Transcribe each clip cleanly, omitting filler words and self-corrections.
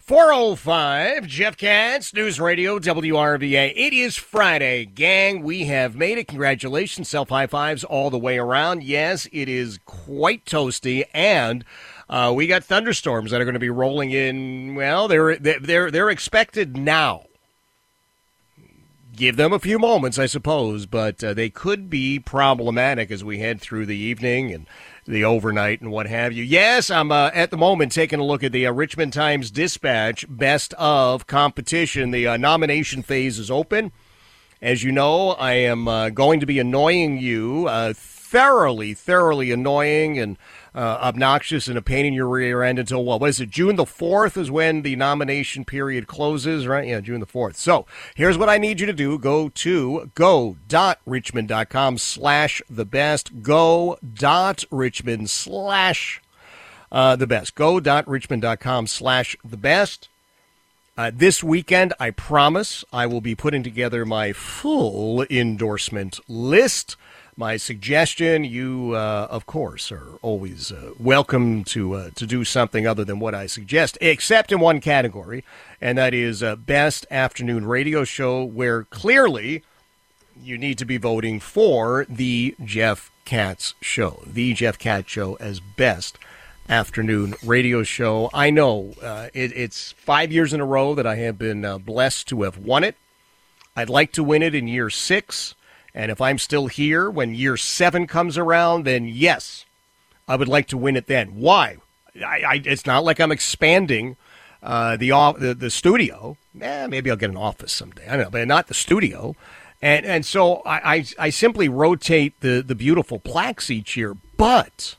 4:05, Jeff Katz, News Radio, WRVA. It is Friday, gang. We have made it. Congratulations. Self-high fives all the way around. Yes, it is quite toasty, and we got thunderstorms that are going to be rolling in. Well, they're expected now. Give them a few moments, I suppose, but they could be problematic as we head through the evening and the overnight and what have you. Yes, I'm at the moment taking a look at the Richmond Times-Dispatch Best of competition. The nomination phase is open. As you know, I am going to be annoying you, thoroughly annoying and obnoxious and a pain in your rear end until, what is it, June the 4th is when the nomination period closes, right? Yeah, June the 4th. So here's what I need you to do. Go to go.richmond.com/thebest, go.richmond/thebest, go.richmond.com/thebest. This weekend, I promise, I will be putting together my full endorsement list. My suggestion, you, of course, are always welcome to do something other than what I suggest, except in one category, and that is Best Afternoon Radio Show, where clearly you need to be voting for the Jeff Katz Show. The Jeff Katz Show as Best Afternoon Radio Show. I know it's 5 years in a row that I have been blessed to have won it. I'd like to win it in year 6. And if I'm still here when year 7 comes around, then yes, I would like to win it then. Why? It's not like I'm expanding the studio. Maybe I'll get an office someday. I don't know, but not the studio. And so I simply rotate the beautiful plaques each year. But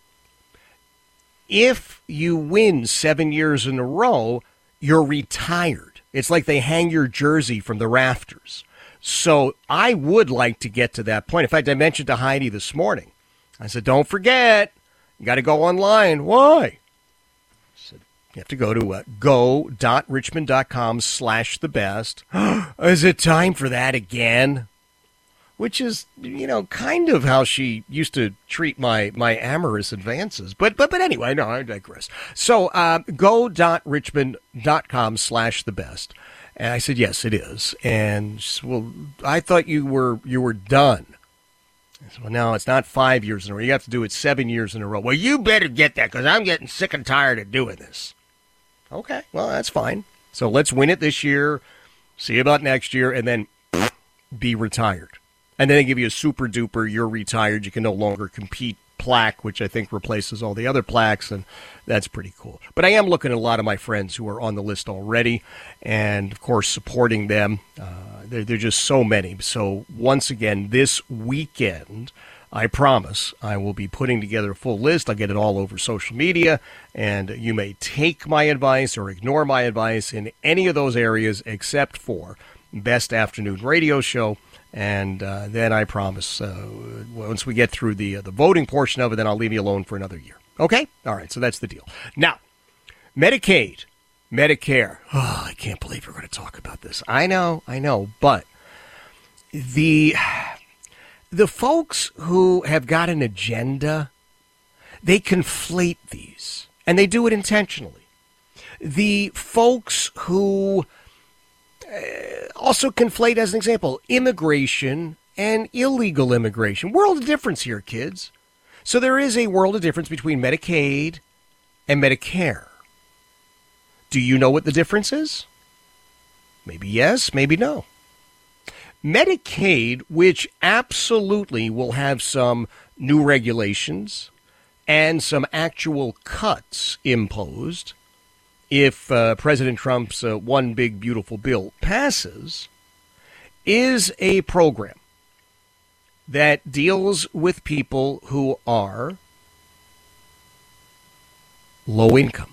if you win 7 years in a row, you're retired. It's like they hang your jersey from the rafters. So I would like to get to that point. In fact, I mentioned to Heidi this morning. I said, don't forget, you got to go online. Why? I said, you have to go to go.richmond.com/thebest. Is it time for that again? Which is, kind of how she used to treat my amorous advances. But anyway, no, I digress. So go.richmond.com/thebest. And I said, yes, it is. And she said, well, I thought you were done. I said, well, no, it's not 5 years in a row. You have to do it 7 years in a row. Well, you better get that because I'm getting sick and tired of doing this. Okay, well, that's fine. So let's win it this year, see about next year, and then be retired. And then they give you a super duper, you're retired, you can no longer compete plaque, which I think replaces all the other plaques, and that's pretty cool. But I am looking at a lot of my friends who are on the list already, and, of course, supporting them. There are just so many. So, once again, this weekend, I promise, I will be putting together a full list. I'll get it all over social media, and you may take my advice or ignore my advice in any of those areas except for Best Afternoon Radio Show. And then I promise, once we get through the voting portion of it, then I'll leave you alone for another year. Okay? All right, so that's the deal. Now, Medicaid, Medicare. Oh, I can't believe we're going to talk about this. I know, but the folks who have got an agenda, they conflate these, and they do it intentionally. The folks who also conflate, as an example, immigration and illegal immigration. World of difference here, kids. So there is a world of difference between Medicaid and Medicare. Do you know what the difference is? Maybe yes, maybe no. Medicaid, which absolutely will have some new regulations and some actual cuts imposed, if President Trump's one big beautiful bill passes, is a program that deals with people who are low income.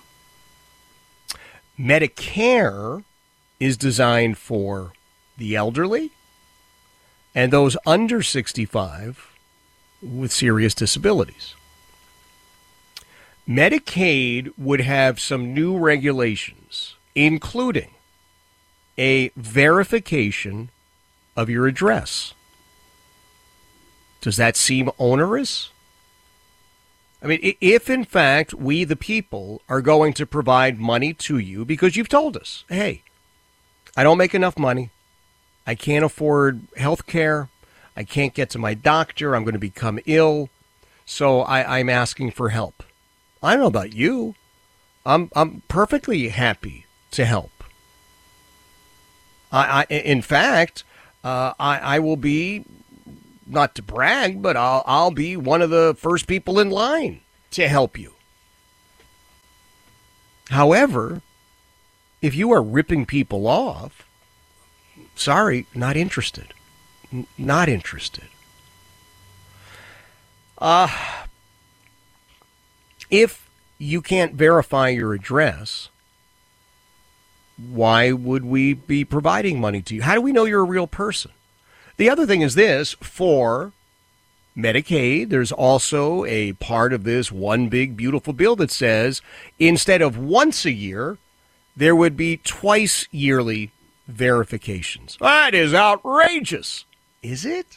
Medicare is designed for the elderly and those under 65 with serious disabilities. Medicaid would have some new regulations, including a verification of your address. Does that seem onerous? I mean, if in fact we, the people, are going to provide money to you because you've told us, hey, I don't make enough money. I can't afford health care. I can't get to my doctor. I'm going to become ill. So I'm asking for help. I don't know about you. I'm perfectly happy to help. In fact, I will be, not to brag, but I'll be one of the first people in line to help you. However, if you are ripping people off, sorry, not interested. Not interested. If you can't verify your address, why would we be providing money to you? How do we know you're a real person? The other thing is this, for Medicaid, there's also a part of this one big beautiful bill that says instead of once a year, there would be twice yearly verifications. That is outrageous. Is it?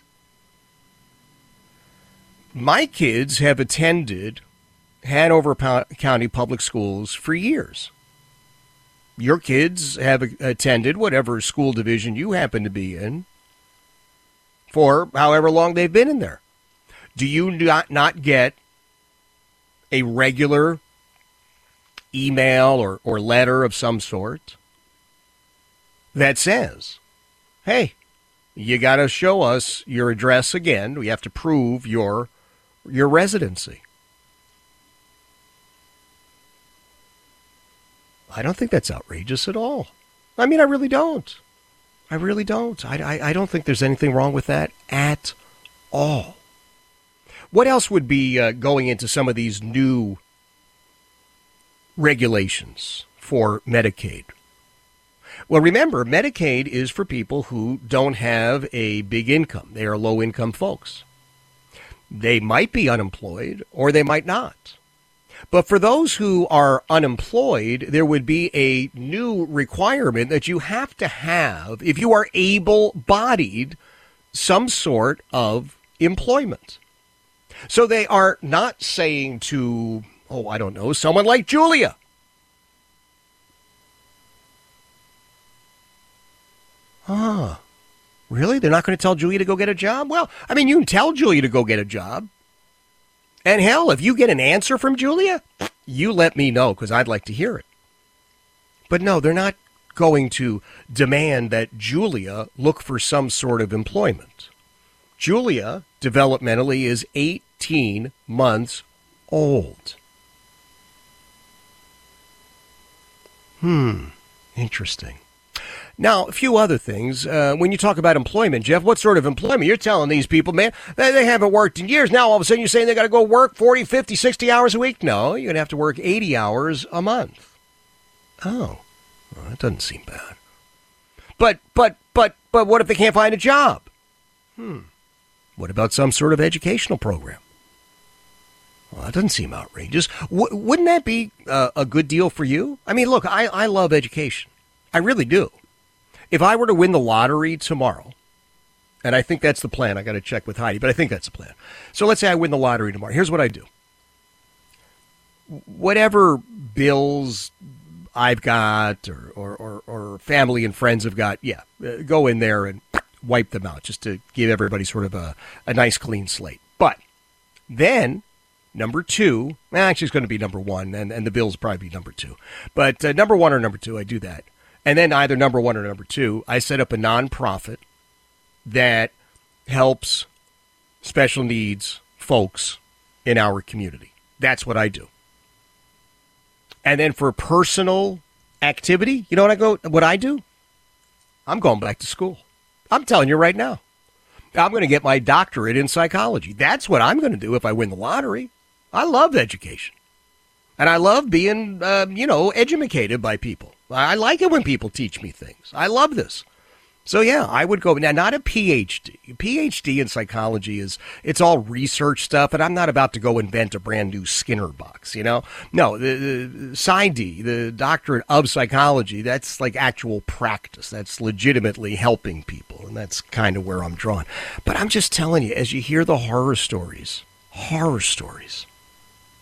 My kids have attended Hanover County Public Schools for years. Your kids have attended whatever school division you happen to be in for however long they've been in there. Do you not get a regular email or letter of some sort that says, hey, you got to show us your address again. We have to prove your residency. I don't think that's outrageous at all. I mean, I really don't. I really don't. I don't think there's anything wrong with that at all. What else would be going into some of these new regulations for Medicaid? Well, remember, Medicaid is for people who don't have a big income. They are low-income folks. They might be unemployed or they might not. But for those who are unemployed, there would be a new requirement that you have to have, if you are able-bodied, some sort of employment. So they are not saying to, I don't know, someone like Julia, really? They're not going to tell Julia to go get a job? Well, I mean, you can tell Julia to go get a job. And hell, if you get an answer from Julia, you let me know because I'd like to hear it. But no, they're not going to demand that Julia look for some sort of employment. Julia, developmentally, is 18 months old. Interesting. Now, a few other things. When you talk about employment, Jeff, what sort of employment? You're telling these people, man, they haven't worked in years. Now, all of a sudden, you're saying they got to go work 40, 50, 60 hours a week? No, you're going to have to work 80 hours a month. Oh, well, that doesn't seem bad. But what if they can't find a job? What about some sort of educational program? Well, that doesn't seem outrageous. Wouldn't that be a good deal for you? I mean, look, I love education. I really do. If I were to win the lottery tomorrow, and I think that's the plan. I got to check with Heidi, but I think that's the plan. So let's say I win the lottery tomorrow. Here's what I do. Whatever bills I've got or family and friends have got, go in there and wipe them out just to give everybody sort of a nice clean slate. But then number two, actually it's going to be number one, and the bills probably be number two. But number one or number two, I do that. And then either number one or number two, I set up a nonprofit that helps special needs folks in our community. That's what I do. And then for personal activity, you know what I do? I'm going back to school. I'm telling you right now. I'm going to get my doctorate in psychology. That's what I'm going to do if I win the lottery. I love education. And I love being, educated by people. I like it when people teach me things. I love this. So, yeah, I would go. Now, not a PhD. A PhD in psychology it's all research stuff, and I'm not about to go invent a brand new Skinner box, you know? No, the PsyD, the doctorate of psychology, that's like actual practice. That's legitimately helping people, and that's kind of where I'm drawn. But I'm just telling you, as you hear the horror stories,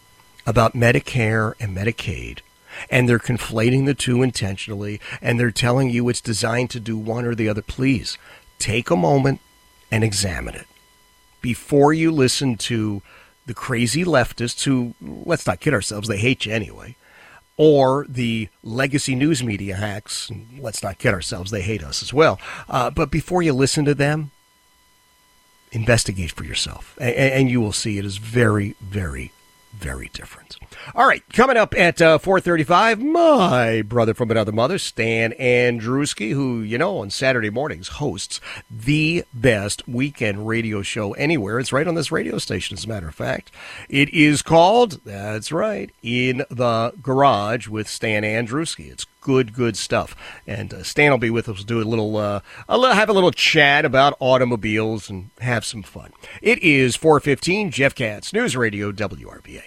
about Medicare and Medicaid, and they're conflating the two intentionally, and they're telling you it's designed to do one or the other. Please take a moment and examine it before you listen to the crazy leftists who, let's not kid ourselves, they hate you anyway, or the legacy news media hacks, let's not kid ourselves, they hate us as well. But before you listen to them, investigate for yourself, and you will see it is very, very, very different. All right, coming up at 4:35, my brother from another mother, Stan Andruski, who, you know, on Saturday mornings hosts the best weekend radio show anywhere. It's right on this radio station, as a matter of fact. It is called, that's right, In the Garage with Stan Andruski. It's good stuff. And Stan will be with us, do have a little chat about automobiles and have some fun. It is 4:15, Jeff Katz, News Radio WRVA.